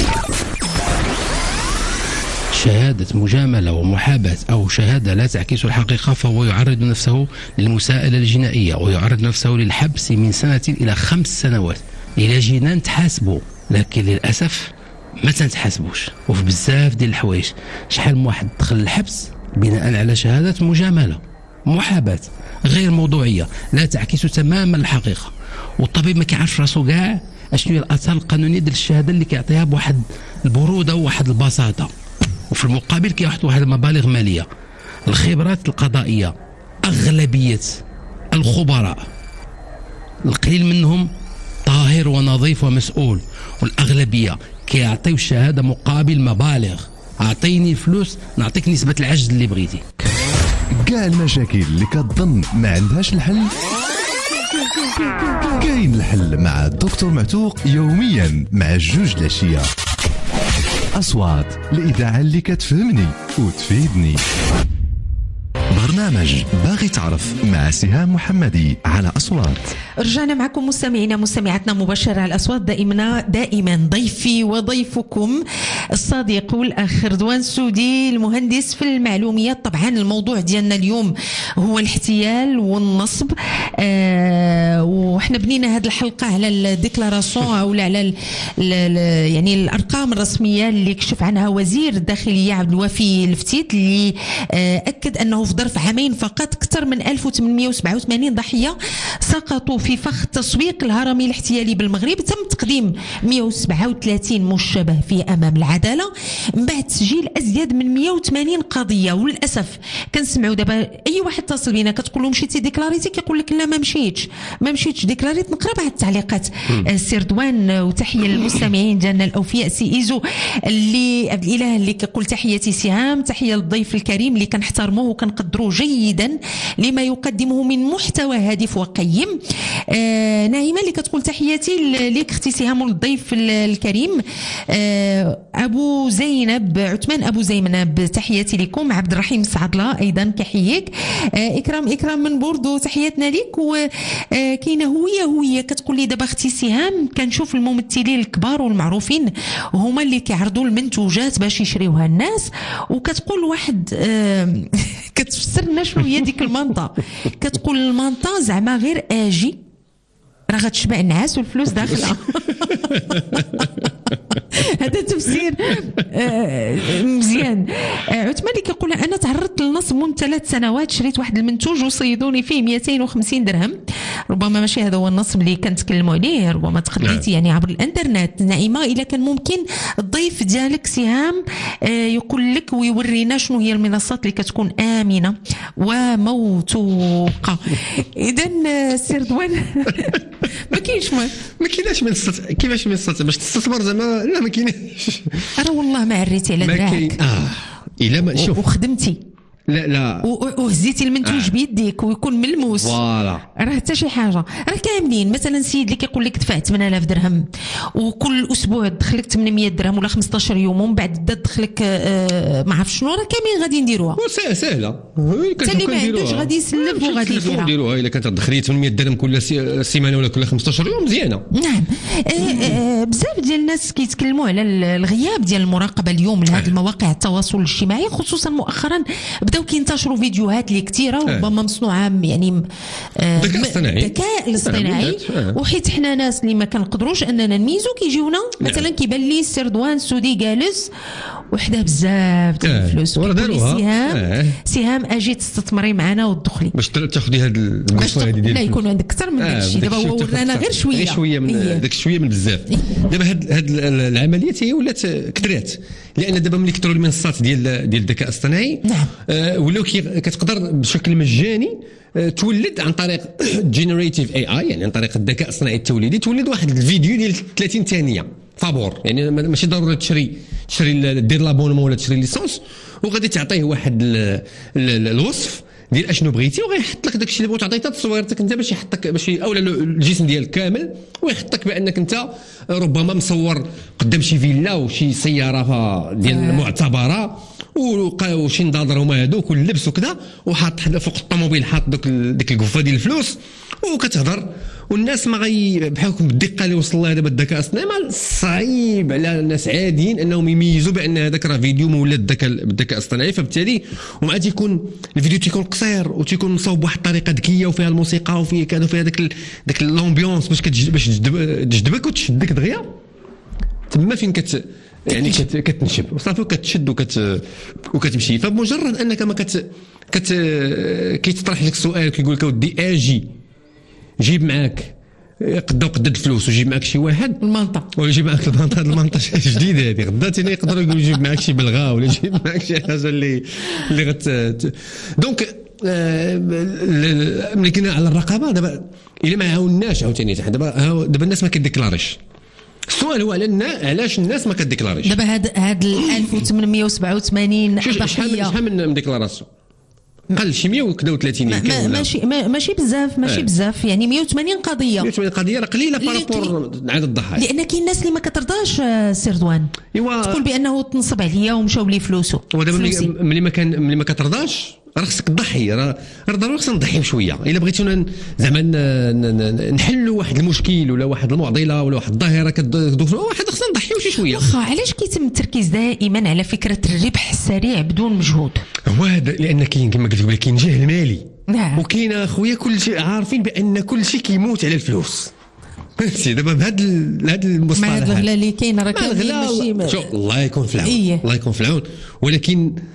شهادة مجاملة ومحاباة أو شهادة لا تعكس الحقيقة فهو يعرض نفسه للمساءلة الجنائية ويعرض نفسه للحبس من سنة إلى خمس سنوات. إلى جينا نتحاسبوا لكن للأسف ما تنتحاسبوش وفي بزاف ديال الحوايج. شحال من واحد دخل الحبس بناء على شهادة مجاملة محاباة غير موضوعية لا تعكس تماما الحقيقة والطبيب ما كيعرفش راسو كاع اشنو هي الآثار القانونية ديال الشهادة اللي كيعطيها بواحد البرودة وواحد البساطة وفي المقابل كيحط واحد المبالغ ماليه. الخبرات القضائيه اغلبيه الخبراء القليل منهم طاهر ونظيف ومسؤول والاغلبيه كيعطيو الشهاده مقابل مبالغ. اعطيني الفلوس نعطيك نسبه العجز اللي بغيتي. كاع المشاكل اللي كتظن ما عندهاش الحل كاين الحل مع الدكتور معتوق يوميا مع الجوج العشيه. أصوات الإذاعة اللي كتفهمني وتفيدني. برنامج باغي تعرف مع سهام محمدي على أصوات. رجعنا معكم مستمعينا مستمعاتنا مباشرة على الأصوات. دائما دائما ضيفي وضيفكم الصديق والأخ رضوان سودي المهندس في المعلوميات. طبعا الموضوع ديالنا اليوم هو الاحتيال والنصب. آه وحنا بنينا هذه الحلقة على الديكلاراسيون أو على ال ال يعني الأرقام الرسمية اللي كشف عنها وزير الداخلية عبد الوافي الفتيت اللي آه أكد أنه في ظرف ظرف عامين فقط أكثر من ألف وثمانمائة وسبعة وثمانين ضحية سقطوا في فخ التسويق الهرمي الاحتيالي بالمغرب. تم تقديم مائة وسبعة وثلاثين مشتبه فيه أمام العدالة من بعد تسجيل أزيد من مائة وثمانين قضية. وللأسف كنسمعوا دابا أي واحد اتصل بينا كتقول له مشيتي ديكلاريتي كيقول لك لا ما مشيتش ما مشيتش ديكلاريت. نقرا بعض التعليقات السير دوان وتحية للمستمعين ديالنا الأوفياء. سي إيزو اللي عبد الإله اللي كيقول تحياتي سهام، تحية للضيف الكريم اللي كنحترموه وكنقدروه جيدا لما يقدمه من محتوى هادف وقيم. آه نعيمة اللي كتقول تحياتي ليك اختي سهام والضيف الكريم. آه أبو زينب عثمان أبو زينب تحياتي لكم. عبد الرحيم سعدلا أيضا كحييك. آه إكرام إكرام من بوردو تحياتنا لك. وكاينة هوية هوية كتقول لي دابا اختي سهام كنشوف الممثلين الكبار والمعروفين هما اللي كيعرضوا المنتوجات باش يشريوها الناس. وكتقول واحد آه كتفسر لنا شنو هي ديك المنطقة. كتقول المنطقة زعما غير اجي راه غتشبع النعاس والفلوس داخلها. هذا تفسير مزيان. عثمان اللي كيقول انا تعرضت للنصب من ثلاث سنوات شريت واحد المنتوج وصيدوني فيه مئتين وخمسين درهم. ربما ماشي هذا هو النصب اللي كنتكلموا عليه، ربما تخليتي يعني عبر الانترنت. نعيمه الا كان ممكن الضيف ديالك سهام يقول لك ويورينا شنو هي المنصات اللي كتكون امنه وموثوقه. اذا سير دوان ما كاينش ما ما كايناش منصات. كيفاش منصات باش تستثمر زعما؟ لا ما كايناش. راه والله ما عريتي على دراعك. اه الا ما شوف وخدمتي لا لا وهزيتي المنتوج آه. بيديك ويكون ملموس فوالا راه حتى شي حاجه. راه كاملين مثلا سيد اللي كيقول لك دفعت ثمانية آلاف درهم وكل اسبوع دخلك ثمانمائة درهم ولا خمسطاش يوم ومن بعد دخلك آه ما عرف شنو. راه كاملين غادي نديروها سهله. حتى اللي ما عندوش غادي يسلف وغادي يديرها. نديروها الا كانت تدخلي ثمانمائة درهم كل سيمانه ولا كل خمسطاش يوم مزيانه. نعم. آه آه بزاف ديال الناس كيتكلموا على الغياب ديال المراقبه اليوم لهذه المواقع التواصل الاجتماعي، خصوصا مؤخرا بداو كينتشروا فيديوهات اللي كثيره وربما مصنوعه يعني الذكاء الاصطناعي الذكاء الاصطناعي. وحيت حنا ناس اللي ما كنقدروش اننا نميزو كيجيونا مثلا كيبان لي السردوان السودي جالس وحده بزاف ديال الفلوس سهام سهام اجي تستثمري معنا وتدخلي باش تاخذي هاد القصه هذه ديال لا يكون عندك اكثر من داك الشيء. دابا هو ورانا غير شويه غير شويه من داك شويه من بزاف. دابا هاد هاد العمليه هي ولات كثرات لان دابا ملي كثروا المنصات ديال ديال الذكاء الاصطناعي ولاو كتقدر بشكل مجاني تولد عن طريق جينيريتيف اي اي يعني عن طريق الذكاء الصناعي التوليدي تولد واحد الفيديو ديال ثلاثين ثانيه فابور. يعني ماشي ضروري تشري تشري دير لابونمون ولا تشري ليسونس وغادي تعطيه واحد الوصف ديال اشنو بغيتي وغيحط لك داكشي اللي بغيتي تعطيه تصويرتك انت باش يحطك باش اولا الجسم ديالك كامل ويحطك بانك انت ربما مصور قدام شي فيلا وشي سياره ديال معتبره وشي نضاضر هما هذوك واللبس وكذا وحاط فوق الطوموبيل حاط دوك ديك القفه ديال الفلوس وكتهضر والناس ما غي بحكم بالدقه اللي وصل لها دابا الذكاء الاصطناعي صعيب على الناس عاديين انهم يميزوا بان هذاك راه فيديو مولد بالذكاء الاصطناعي. فبالتالي ومع تيكون الفيديو تيكون قصير وتيكون مصوب بواحد الطريقه ذكيه وفيها الموسيقى وفيه كذا وفيها داك داك لومبيونس باش باش تجذبك وتشدك دغيا تما فين كت يعني كت كتنشب وصافي كتشد وكت وكتمشي. فبمجرد انك ما كت كت كيتطرح لك السؤال كيقول لك ودي اجي جيب معاك قدا وقدا الفلوس وجيب معاك شي واحد المنطقه ولا جيب معاك المنطقه المنطقه جديده هذه غدا ثاني يقدروا يقولوا جيب معاك شي بلغه ولا جيب معاك شي حاجه اللي اللي غت دونك آه ملي كنا على الرقابه دابا الا ما عاوناش عاوتاني دابا دابا الناس ما كديكلاريش. السؤال هو على علاش الناس ما كديكلاريش دابا هاد هاد ألف وثمانمائة وسبعة وثمانين شحال شحال من ديكلاراسيون قل شي مئة وثلاثين ما ماشي ماشي بزاف ماشي آه. بزاف يعني مئة وثمانين قضيه مئة وثمانين قضيه راه قليله بارابور عدد الضحايا لان كاين الناس اللي ما كترضاش سردوان إيوا تقول بانه تنصب عليا ومشاو لي فلوسو. ودابا ملي ما كان ملي ما كترضاش راه خصك تضحي راه راه ضروري خصنا نضحيو شويه الا بغيتونا زعما نحلوا واحد المشكل ولا واحد المعضله ولا واحد الظاهره كتدوز واحد خصنا نضحيو شي شويه. واخا علاش كيتم التركيز دائما على فكره الربح السريع بدون مجهود؟ هو هذا لان كاين كما قلت لك كاين جهل مالي نعم. وكاين اخويا كل شيء عارفين بان كل شيء كيموت على الفلوس. فهمتي دابا بهذا هذا المصطلح مع الغلا اللي كاين راه كاين ماشي شوف الله يكون في العون إيه؟ الله يكون في العون ولكن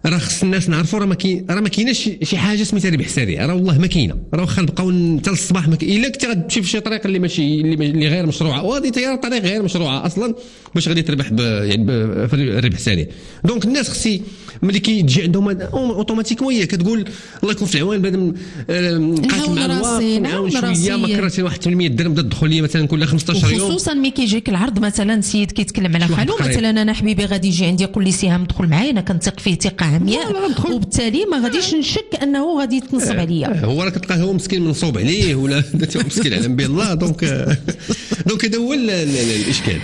راه خص الناس نعرفوا راه ما كاين راه ما كايناش شي حاجه سميتها ربح سريع، راه والله ما كاينه، راه واخا نبقاو حتى الصباح ما الا كنتي غتمشي في شي طريق اللي ماشي اللي غير مشروعه، وهذه هي طريق غير مشروعه اصلا باش غادي تربح ب يعني في الربح السريع. دونك الناس خصي ملي كيجي عندهم اوتوماتيكمون هي كتقول الله يكون في العوان بنادم قاتل مع الوقت نعاون شويه ما كرهتش واحد ثمانمية درهم تدخل لي مثلا كل خمسطاش يوم، خصوصا ملي كيجيك العرض مثلا سيد كيتكلم على خالو مثلا انا حبيبي غادي يجي عندي يقول لي سهام دخل معايا انا كنثق فيه ثقه عمياء وبالتالي ما غاديش نشك انه غادي يتنصب عليا. هو راه كتلقاه هو مسكين منصوب عليه ولا مسكين علم به الله. دونك دونك هذا هو الاشكال.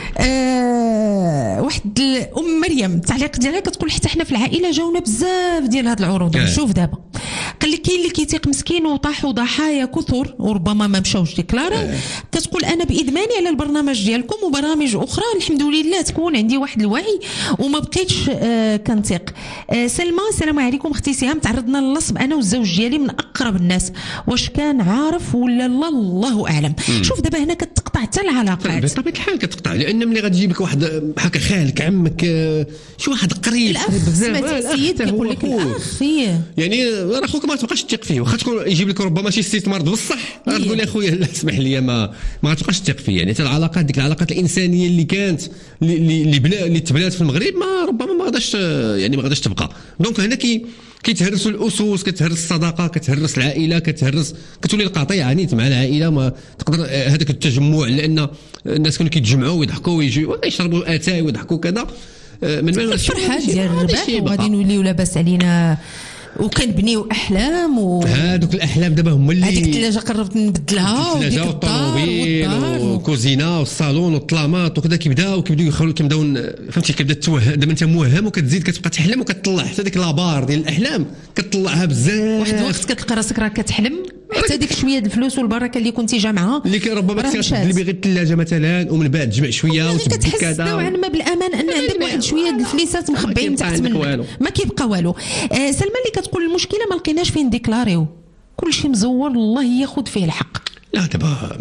آه واحد ام مريم التعليق ديالها كتقول حتى حنا في العائله جاونا بزاف ديال هاد العروض. آه. شوف دابا قال لك كاين اللي كيتيق مسكين وطاحوا ضحايا كثر وربما ما مشاوش ديكلارا. آه. كتقول انا بادماني على البرنامج ديالكم وبرامج اخرى الحمد لله تكون عندي واحد الوعي وما بقيتش آه كنثق. آه سلمى السلام عليكم اختي سهام، تعرضنا للنصب انا والزوج ديالي من اقرب الناس، واش كان عارف ولا لا الله اعلم. مم. شوف دابا هنا كتقطع حتى العلاقات بطبيعه الحال كتقطع، لان ملي غتجيب لك واحد هكا خالك عمك شي واحد قريب بزاف السيد كيقول لك الاخ يعني راه خوك ما تبقاش تثق فيه، واخا تكون يجيب لك ربما شي استثمار بصح غتقول يا خويا لا اسمح لي ما ما تبقاش تثق فيه. يعني حتى العلاقات ديك العلاقات الانسانيه اللي كانت اللي اللي بلا اللي تبنات في المغرب ما ربما ما غاداش يعني ما غاداش تبقى. دونك هنا كي كيتهرسوا الاسس، كتهرس الصداقه، كتهرس العائله، كتهرس كتولي القطيعه نيت مع العائله. ما تقدر هذاك التجمع لان الناس كانوا كيتجمعوا ويضحكوا ويجيو يشربوا اتاي ويضحكوا كذا من بعد الفرحه ديال الربح وغادي نوليو لاباس علينا وكنبنيو احلام و هذوك الاحلام دابا هما اللي هذيك الثلاجه قربت نبدلها الثلاجه والطوموبيل والكوزينه والصالون والطلامات وكذا كيبداو كيبداو يخلوا كيبداو فهمتي كيبدا التوهم. دابا انت موهم وكتزيد كتبقى تحلم وكتطلع حتى ديك لابار ديال الاحلام كتطلعها بزاف. واحد الوقت كتلقى راسك راه كتحلم حتى ديك شويه د الفلوس والبركه اللي كنتي جامعها اللي ربما كتبدل بغير الثلاجه مثلا ومن بعد تجمع شويه وتبدل كذا نوعا ما بالامان ان عندك واحد شويه د الفليسات مخبيين تحت منك ما كيبقى والو. آه سلمى اللي كتقول المشكله ما لقيناش فين ديكلاريو كلشي مزور الله ياخذ فيه الحق. لا دابا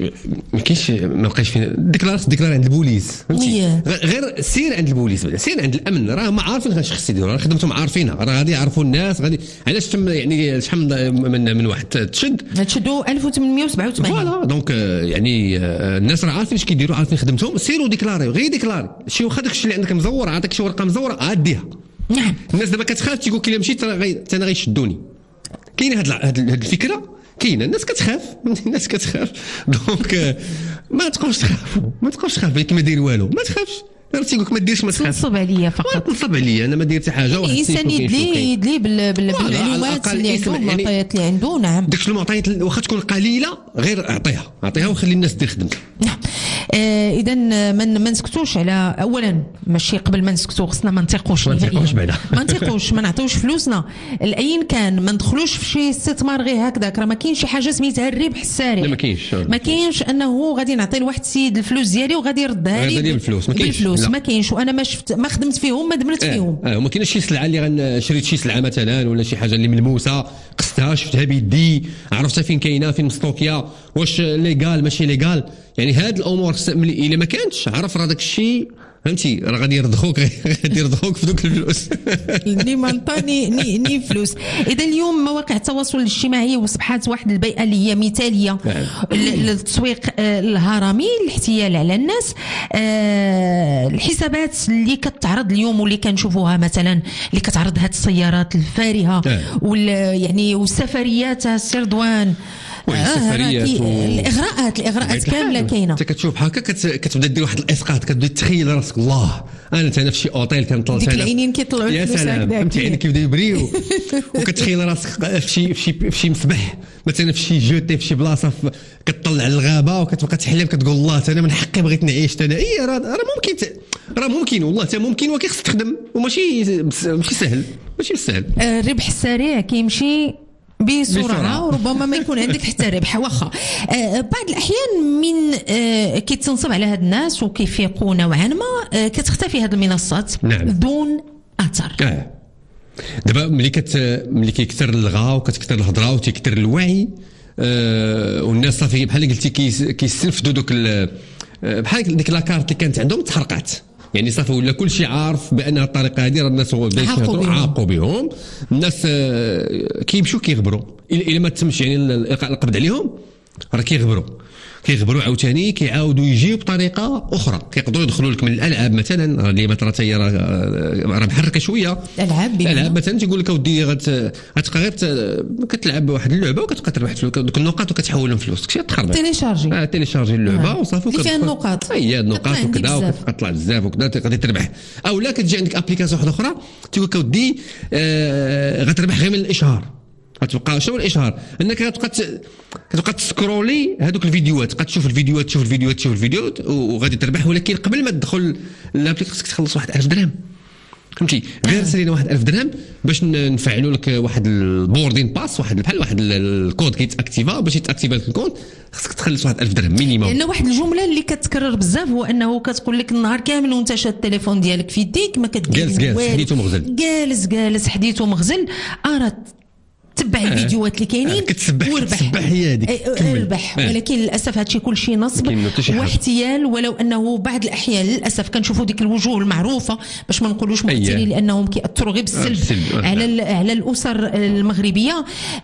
ما كاينش ما بقاش فين ديكلار ديكلار عند البوليس فهمتي غير سير عند البوليس بعدا سير عند الامن راه ما عارفين اش خص يديروا راه خدمتهم عارفينها راه غادي يعرفوا الناس غادي علاش تم يعني شحال من من واحد تشد تشدوا ألف وثمانمية وسبعة وثمانين فوالا. دونك يعني الناس راه عارفين اش كيديروا عارفين خدمتهم سيروا ديكلاريو غير ديكلاري شي واخا داكشي اللي عندك مزور عطاك شي ورقه مزوره عاديها. نعم الناس دابا كتخاف تيقول كي مشيت راه انا غيشدوني. كاين هاد هاد الفكره كاينه الناس كتخاف الناس كتخاف دونك ما تبقاوش تخافوا ما تبقاوش تخاف كي ما داير والو ما تخافش راه تيقول لك ما ديرش ما تخافش تنصب عليا فقط تنصب عليا انا ما دير حتى حاجه واحد الانسان يدلي يدلي بالمعلومات اللي عنده المعطيات اللي عنده. نعم داك المعطيات واخا تكون قليله غير اعطيها اعطيها وخلي الناس دير خدمتها. نعم آه اذا ما ما نسكتوش على اولا ماشي قبل ما نسكتوا خصنا ما نثقوش ما نثقوش بعدا ما نثقوش ما نعطيوش فلوسنا لاين كان ما ندخلوش في شي استثمار غير هكذاك راه ما كاينش شي حاجه سميتها الربح الساري. ما كاينش ما كاينش انه غادي نعطي لواحد السيد الفلوس ديالي وغادي يردها لي بالفلوس ما كاينش بالفلوس ما كاينش وانا ما شفت ما خدمت فيهم ما دمرت آه. فيهم. اه وما كاينش شي سلعه اللي غنشريت شي سلعه مثلا ولا شي حاجه اللي ملموسه قستها شفتها بيدي عرفتها فين كاينه فين مستوكيه واش ليغال ماشي ليغال. يعني هاد الامور الا ما كانتش عرف راه داك الشيء فهمتي راه غادي يرضخوك غادي يرضخوك في دوك الفلوس ني منطاني ني ني فلوس. اذا اليوم مواقع التواصل الاجتماعي وصبحات واحد البيئه اللي هي مثاليه للتسويق الهرمي الاحتيال على الناس. الحسابات اللي كتعرض اليوم واللي كنشوفوها مثلا اللي كتعرض هاد السيارات الفارهه وال يعني والسفريات السردوان السفريات الاغراءات الاغراءات كامله كاينه. انت كتشوف هكا كتبدا دير واحد الاسقاط كتبدا تخيل راسك الله انا انا في شي اوتيل كنطلع ديك العينين كيطلعوا يا سلام فهمتي عينيك كيبداو يبريو وكتخيل راسك في شي في شي في شي مسبح مثلا في شي جوتي في شي بلاصه كتطلع للغابه وكتبقى تحلم كتقول الله انا من حقي بغيت نعيش انا اي راه ممكن راه ممكن والله حتى ممكن ولكن خصك تخدم وماشي ماشي سهل ماشي سهل. الربح السريع كيمشي بسرعه وربما ما يكون عندك حتى ربح واخا. آه بعض الاحيان من آه كيتنصب على هاد الناس وكيفيقوا نوعا ما آه كتختفي هاد المنصات. نعم. دون اثر. آه. دابا ملي كت ملي كيكثر الغاء وكتكثر الهضره وتيكثر الوعي آه والناس صافي بحال قلتي كيستنفذوا دوك بحال ديك لاكارت اللي كانت عندهم تحرقات يعني صافي ولا كل شيء عارف بان الطريقه هذه راه الناس عاقوا بهم، الناس كيمشيو كيغبروا الا ما تمش يعني القاء القبض عليهم راه كيغبروا كيغبروا عاوتاني كيعاودوا يجيو بطريقه اخرى. كيقدروا يدخلوا لك من الالعاب مثلا اللي مثلا حتى هي راه محركه شويه. الالعاب الالعاب مثلا تيقول لك اودي غتبقى غير كتلعب واحد اللعبه وكتبقى تربح فلوس دوك النقاط وكتحولهم فلوس كشي تخربق. تيليشارجي اه تيليشارجي اللعبه وصافي اللي فيها النقاط هي النقاط وكذا وكتطلع بزاف وكذا تقدر تربح. او لا كتجي عندك ابليكاسيون واحده اخرى تيقول لك اودي آه غتربح غير من الاشهار. غتبقى شنو الاشهار انك غتبقى كتبقى تسكرولي هذوك الفيديوهات غتشوف الفيديوهات تشوف الفيديوهات تشوف الفيديوهات وغادي تربح. ولكن قبل ما تدخل لابليكاسيون خصك تخلص واحد ألف درهم فهمتي. غير سالينا واحد ألف درهم باش نفعلوا لك واحد البوردين باس واحد بحال واحد الكود كيتاكتيفا باش يتاكتيفا لك الكونت خصك تخلص واحد ألف درهم مينيموم. لان واحد الجمله اللي كتكرر بزاف هو انه كتقول لك النهار كامل وانت شاد التليفون ديالك في يديك ما كدير جالس جالس حديث ومغزل جالس جالس حديث ومغزل ارات تبع الفيديوهات اللي كاينين وربح هي هذيك اربح. ولكن للاسف هادشي كلشي نصب واحتيال. ولو انه بعض الاحيان للاسف كنشوفوا ديك الوجوه المعروفه باش ما نقولوش ممثلين لانهم كيأثروا غير بالسلب على على الاسر المغربيه.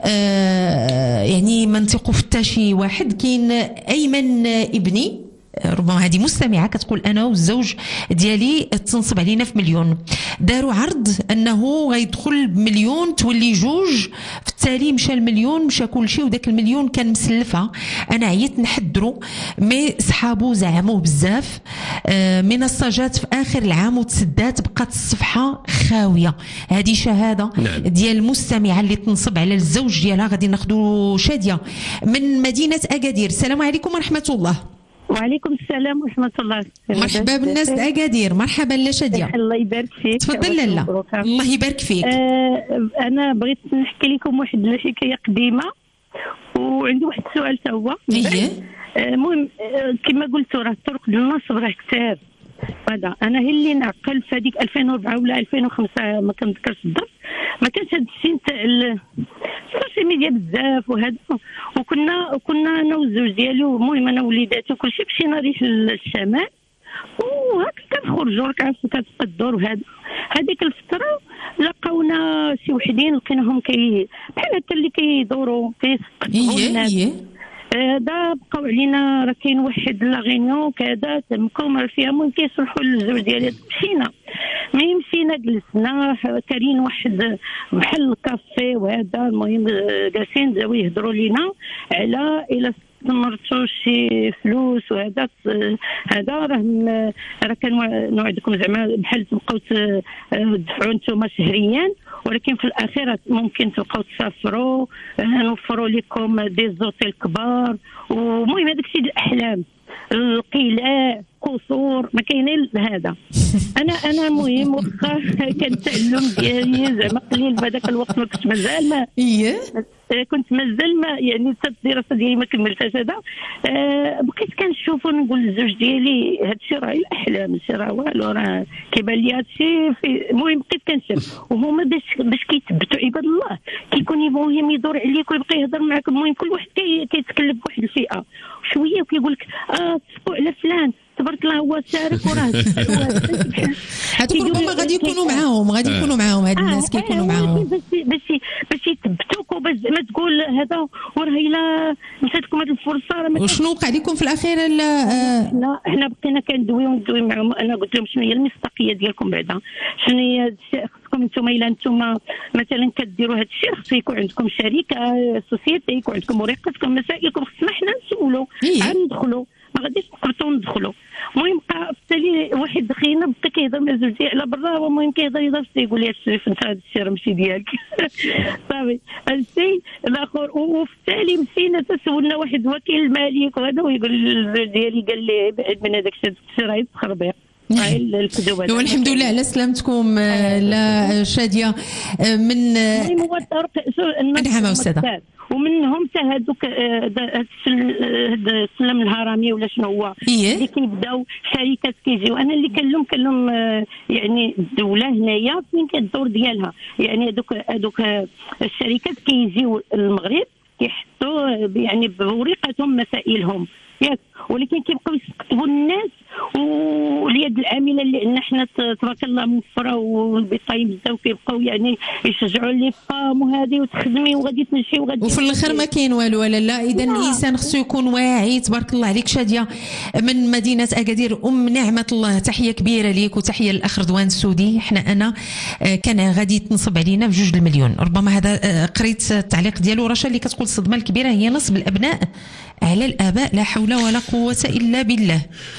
آه يعني ما نثقوا في حتى شي واحد. كاين ايمن ابني ربما هذه مستمعه كتقول انا والزوج ديالي تنصب علينا في مليون، داروا عرض انه غيدخل بمليون تولي جوج، في التالي مشى المليون مشى كل شيء وداك المليون كان مسلفه. انا عييت نحضروا مي صحابو زعموه بزاف. منصجات في اخر العام وتسدات بقات الصفحه خاويه. هذه شهاده نعم. ديال المستمعه اللي تنصب على الزوج ديالها. غادي ناخذوا شاديه من مدينه اكادير. السلام عليكم ورحمه الله. وعليكم السلام ورحمة الله. مرحبا بالناس أكادير. مرحبا لا شادية. الله يبارك فيك. تفضل لالا. الله يبارك فيك. آه أنا بغيت نحكي لكم واحد الحكاية قديمة وعندي واحد السؤال تا هو. إيه. المهم آه كما قلتوا راه الطرق النصب راه كثار. هذا أنا هي اللي نعقل في هذيك ألفين وأربعة ولا ألفين وخمسة ما كنذكرش بالضبط. ما كانش هذا الشيء تاع السوشيال ميديا بزاف وهذا. وكنا كنا انا والزوج ديالي المهم انا وليداتي وكلشي مشينا ريح للشمال وهكا كنخرجوا راك عارف كتبقى الدور وهذا. هذيك الفتره لقاونا شي وحدين لقيناهم كي بحال هكا اللي كيدوروا كيسقطوا الناس. هذا بقاو علينا راه كاين واحد لاغينيون كذا تمكم فيها المهم كيصلحوا للزوج ديالي. مشينا مي مشينا جلسنا كارين واحد بحال الكافي وهذا المهم جالسين بداو يهضروا لينا على الى استمرتوا شي فلوس وهذا هذا راه راه كنوعدكم زعما بحال تبقاو تدفعوا نتوما شهريا ولكن في الاخير ممكن تبقاو تسافروا نوفروا لكم دي زوتيل كبار. ومهم هذاك الشيء الاحلام القلاع قصور ما كاينين هذا. انا انا المهم واخا كان التعلم ديالي زعما قليل بهذاك الوقت ما كنت مازال ما ايه كنت مازال ما يعني حتى الدراسه ديالي ما كملتهاش هذا. أه بقيت كنشوف ونقول للزوج ديالي هذا الشيء راه الاحلام هذا الشيء راه والو راه كيبان لي هذا الشيء. المهم بقيت كنشوف وهما باش باش كيتثبتوا عباد الله كيكون المهم يدور عليك ويبقى يهضر معك. المهم كل واحد كيتكلم بواحد الفئه شويه وكيقول لك اه تسقوا على فلان تبارك الله هو شارك وراه هذوك ربما غادي يكونوا معاهم غادي يكونوا معاهم هاد الناس كيكونوا معاهم باش باش باش يثبتوك وباش ما تقول هذا وراه الا مشاتكم هذه الفرصه راه. وشنو وقع لكم في الاخير؟ لا حنا حنا بقينا كندويو وندوي معاهم. انا قلت لهم شنو هي المصداقيه ديالكم بعدا شنو هي خصكم نتوما الا نتوما مثلا كديروا هذا الشيء خص يكون عندكم شركه سوسيتي يكون عندكم ورقتكم مسائلكم خصنا حنا نسولوا عاد ندخلوا ما غاديش نقبطوا ندخلوا. المهم بقى التالي واحد دخينا بقى كيهضر مع زوجي على برا والمهم كيهضر يهضر يقول لي الشريف انت هذا الشيء راه ماشي ديالك صافي الشيء الاخر. وفي التالي مشينا تسولنا واحد وكيل المالك وهذا ويقول الزوج ديالي قال لي بعد من هذاك الشيء راه يتخربيق. والحمد لله على سلامتكم. لا شاديه من هو الطرق نعم استاذه ومنهم حتى هذوك هذا السلم الهرمي ولا شنو هو اللي كيبداو شركات كيجيو. انا اللي كنلوم كنلوم يعني الدوله هنايا فين كالدور ديالها. يعني هذوك هذوك الشركات كيجيو المغرب كيحطوا يعني بورقتهم مسائلهم ياك، ولكن كيبقاو يسقطوا الناس واليد العامله اللي عندنا حنا تبارك الله موفره والبطايم بزاف، كيبقاو يعني يشجعوا لي فام وهذه وتخدمي وغادي تمشي وغادي، وفي الاخر ما كاين والو ولا لا. اذا الانسان خصو يكون واعي. تبارك الله عليك شاديه من مدينه اكادير، ام نعمه الله، تحيه كبيره ليك وتحيه للاخ رضوان السودي. حنا انا كان غادي تنصب علينا بجوج المليون، ربما هذا قريت التعليق ديالو رشا اللي كتقول الصدمه الكبيره هي نصب الابناء على الاباء، لا حول ولا قوه الا بالله.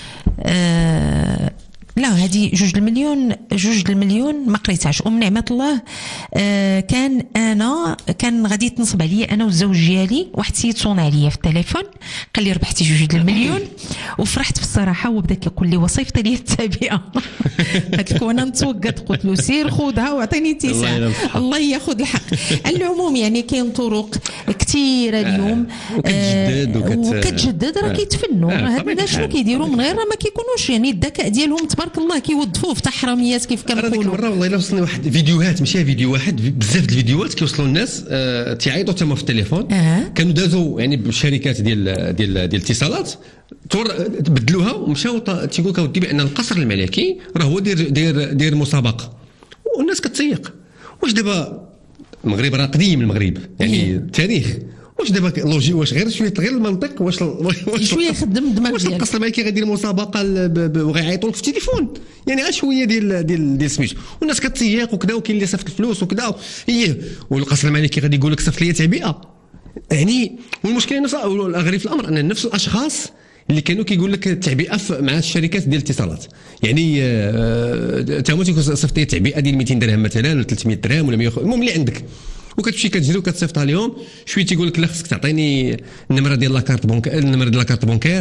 آه لا هذه جوج المليون جوج المليون ما قريتهاش. ام نعمه الله آه كان انا كان غادي تنصب عليا انا والزوج ديالي، واحد السيد صون عليا في التليفون قال لي ربحتي جوج المليون، وفرحت بصراحه وبدا كيقول لي وصيفط لي التابعه. قلت له انا نتوقد، قلت له سير خذها واعطيني اتساع، الله ياخذ الحق. على العموم يعني كاين طرق كثيره اليوم وكتجدد وكتجدد راه كيتفنوا. هاد الناس شنو كيديروا من غير ما كيكونوش يعني الذكاء ديالهم تبارك الله كيوظفوه في حراميات كيف كنقولوا. ديك المره والله الا وصلني واحد فيديوهات، ماشي فيديو واحد، بزاف د الفيديوهات كيوصلوا الناس آه تيعيطوا تما في التليفون. آه. كانوا دازوا يعني بالشركات ديال ديال ديال الاتصالات تبدلوها ومشاو تيقول لك اودي بان القصر الملكي راه هو داير داير داير مسابقه، والناس كتسيق. واش دابا المغرب راه قديم، المغرب يعني التاريخ، واش دابا لوجي واش غير شويه غير المنطق، واش واش شويه خدم الدماغ واش ديالك، القصر الملكي غيدير مسابقه وغيعيطوا لك في التليفون، يعني غير شويه ديال ديال ديال سميتو، والناس كتسيق وكذا، وكاين اللي صيفط الفلوس وكذا، ايه والقصر الملكي غادي يقول لك صيفط لي تعبئه يعني. والمشكله نفس الغريب في الامر ان نفس الاشخاص اللي كانوا كيقول لك التعبئه مع الشركات ديال الاتصالات، يعني تا هما تيكون صيفط لي تعبئه ديال مئتين درهم مثلا ولا ثلاثمئة درهم ولا مئة، المهم اللي عندك، وكتمشي كتجري وكتصيفطها لهم شويه، تيقول لك لا خصك تعطيني النمره ديال لاكارت بونكير، النمره ديال لاكارت بونكير،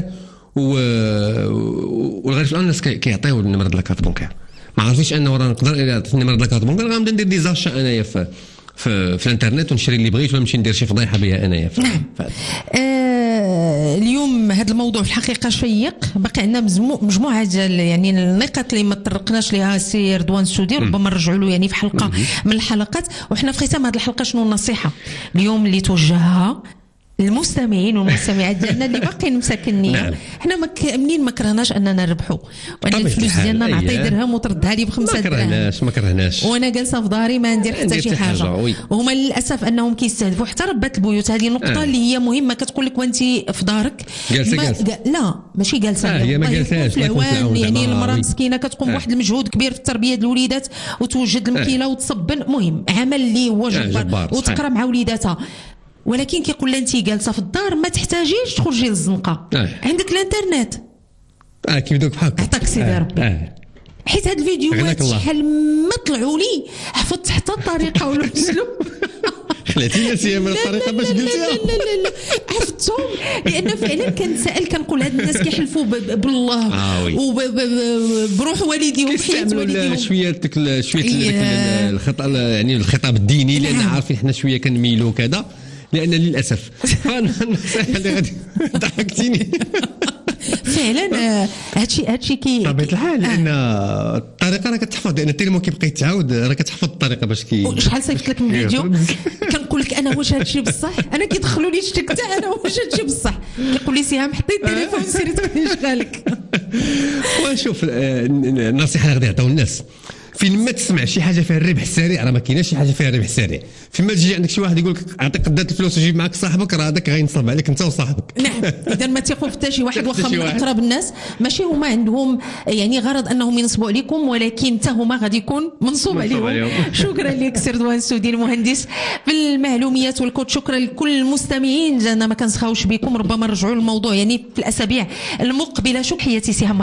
والغريب الان الناس كيعطيو النمره ديال لاكارت بونكير، ما عارفينش انه راه نقدر الى عطيت النمره ديال لاكارت بونكير غنبدا ندير دي زاشا انايا في في, في الانترنت ونشري اللي بغيت، ولا نمشي ندير شي فضيحه بها انايا. آه اليوم هذا الموضوع في الحقيقه شيق، باقي عندنا مجموعه ديال يعني النقاط اللي ما تطرقناش لها سي رضوان السودي، ربما نرجعوا له يعني في حلقه من الحلقات. وحنا في ختام هذه الحلقه شنو النصيحه اليوم اللي توجهها المستمعين والمستمعات ديالنا اللي باقيين مساكنين؟ نعم. حنا مك... منين ما كرهناش اننا نربحوا، وانا الفلوس ديالنا نعطي درهم وتردها لي بخمسة دراهم، ما كرهناش ما كرهناش وانا جالسه في داري ما ندير حتى شي حاجه. وهما للاسف انهم كيستهدفوا حتى ربات البيوت. هذه النقطه آه. اللي هي مهمه، كتقول لك وانت في دارك جالسه جالسه لا ماشي جالسه آه هي ما جالساش، يعني المراه مسكينه كتقوم بواحد آه. المجهود كبير في التربيه ديال الوليدات وتوجد المكيله آه. وتصبن، مهم عمل اللي هو جبار آه وتقرا مع وليداتها. ولكن كيقول لها انت جالسه في الدار ما تحتاجيش تخرجي للزنقه آه. عندك الانترنت اه كيف دوك بحال عطاك سيدي آه. ربي آه. حيت هاد الفيديوهات شحال ما طلعوا لي حفظت حتى الطريقه والاسلوب. خلاتيني نسيها من الطريقه باش قلتيها. لا لا لا لا حفظتهم، لان فعلا كنسال كنقول هاد الناس كيحلفوا بالله آه وبروح والديهم وحياه والديهم شويه ديك شويه الخطا يعني الخطاب الديني، لان عارفين حنا شويه كنميلوا كذا، لان للاسف النصيحه اللي غادي ضحكتيني فعلا. هادشي هادشي كي بطبيعه الحال، لان الطريقه راه كتحفظ، لان التليفون كيبقى يتعاود راه كتحفظ الطريقه باش كي. شحال صيفط لك من فيديو كنقول لك انا واش هادشي بصح، انا كيدخلوا لي شتك حتى انا واش هادشي بصح، كيقول لي سهام حطي التليفون سيري تكوني شغالك. ونشوف النصيحه اللي غادي يعطيو الناس، فين ما تسمع شي حاجه فيها الربح السريع راه ما كايناش شي حاجه فيها الربح السريع. فيما تجي عندك شي واحد يقول لك اعطيك قدات الفلوس وجيب معك صاحبك، راه هذاك غينصب عليك انت وصاحبك. نعم، اذا ما تيقوا حتى شي واحد واخا من اقرب الناس، ماشي هما عندهم يعني غرض انهم ينصبوا عليكم، ولكن حتى هما غادي يكون منصوب عليهم. شكرا لك سي رضوان السودي المهندس بالمعلومات والكود. شكرا لكل المستمعين، لان ما كنسخاوش بكم، ربما نرجعوا للموضوع يعني في الاسابيع المقبله. شكرا حياتي سهام.